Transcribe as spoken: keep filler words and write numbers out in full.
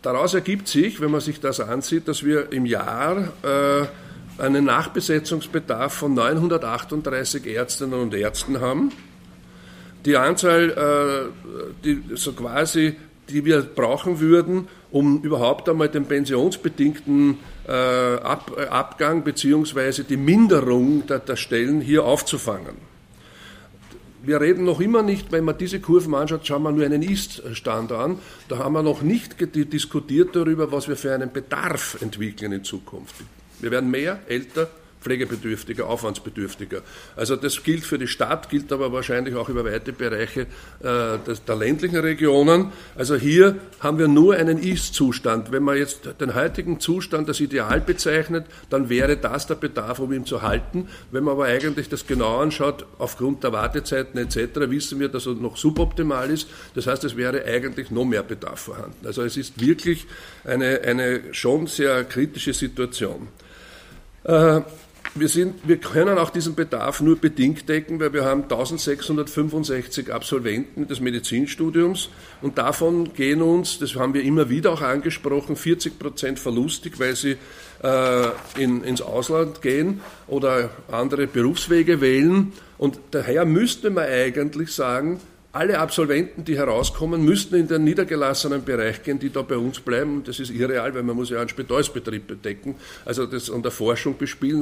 daraus ergibt sich, wenn man sich das ansieht, dass wir im Jahr äh, einen Nachbesetzungsbedarf von neunhundertachtunddreißig Ärztinnen und Ärzten haben. Die Anzahl, äh, die so quasi, die wir brauchen würden, um überhaupt einmal den pensionsbedingten äh, Ab, äh, Abgang bzw. die Minderung der, der Stellen hier aufzufangen. Wir reden noch immer nicht, wenn man diese Kurven anschaut, schauen wir nur einen Ist-Stand an. Da haben wir noch nicht diskutiert darüber, was wir für einen Bedarf entwickeln in Zukunft. Wir werden mehr, älter, pflegebedürftiger, aufwandsbedürftiger. Also das gilt für die Stadt, gilt aber wahrscheinlich auch über weite Bereiche äh, des, der ländlichen Regionen. Also hier haben wir nur einen Ist-Zustand. Wenn man jetzt den heutigen Zustand als Ideal bezeichnet, dann wäre das der Bedarf, um ihn zu halten. Wenn man aber eigentlich das genau anschaut, aufgrund der Wartezeiten et cetera, wissen wir, dass er noch suboptimal ist. Das heißt, es wäre eigentlich noch mehr Bedarf vorhanden. Also es ist wirklich eine, eine schon sehr kritische Situation. Äh, Wir, sind, wir können auch diesen Bedarf nur bedingt decken, weil wir haben eintausendsechshundertfünfundsechzig Absolventen des Medizinstudiums und davon gehen uns, das haben wir immer wieder auch angesprochen, vierzig Prozent verlustig, weil sie äh, in, ins Ausland gehen oder andere Berufswege wählen. Und daher müsste man eigentlich sagen, alle Absolventen, die herauskommen, müssten in den niedergelassenen Bereich gehen, die da bei uns bleiben. Das ist irreal, weil man muss ja einen Spitalsbetrieb bedecken, also das an der Forschung bespielen.